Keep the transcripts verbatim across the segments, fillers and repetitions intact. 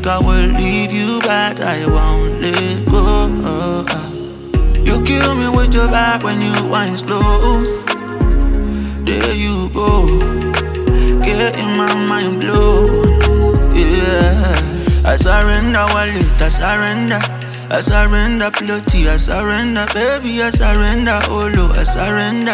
I will leave you, but I won't let go. You kill me with your vibe when you wind slow. There you go, getting my mind blown. Yeah, I surrender, wallet, I surrender. I surrender, plotty, I surrender. Baby, I surrender, oh Lord, I surrender.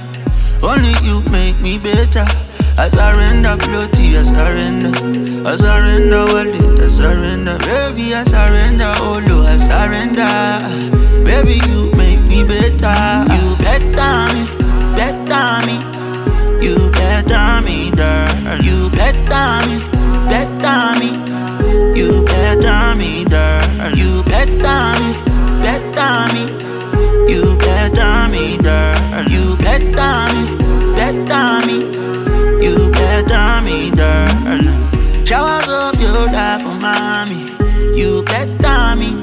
Only you make me better. I surrender, plotty, I surrender. I surrender, wallet, I surrender. Baby, I surrender, oh Lord, I surrender. Baby, you make me better. You better me, better me. You better me, girl. You better me, better me. You better me, girl. You better me, better me. You better me, girl. You better me, better me. You better me, girl. Showers of your love for mommy. You better me.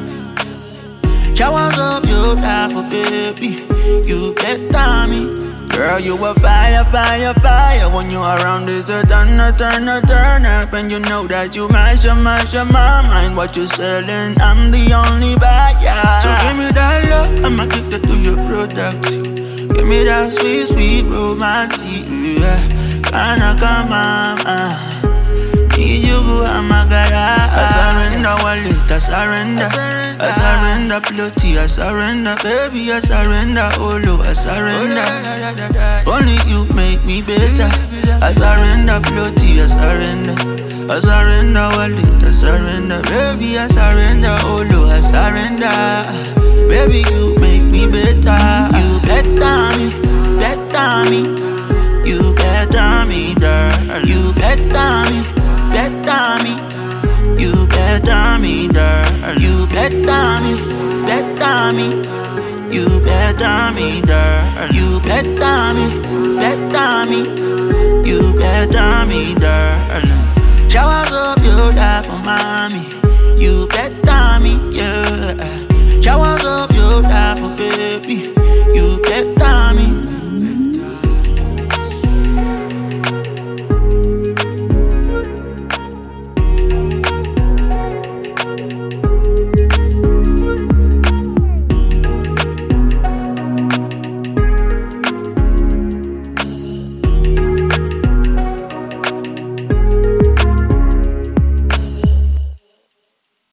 Showers of your love for baby. You better me. Girl, you a fire, fire, fire. When you around, it's a turn, a turn, a turn up. And you know that you mash, mash, my mind. What you selling, I'm the only buyer. So give me that love, I'm addicted to your products. Give me that sweet, sweet romance. Yeah, kinda come on, uh. Need you go, I'm a garage. I surrender, wallet, I surrender. I surrender, plotty, I surrender. Baby, I surrender, oh Lord, I surrender. Only you make me better. I surrender, plotty, I surrender. I surrender, wallet, I surrender. Baby, I surrender, oh Lord, I surrender. Baby, you make me better. You better me, better me. You better me, girl. You better me, better me. You better me, girl. You better me, better me. You better me, girl. You better me, better me. You better me, girl.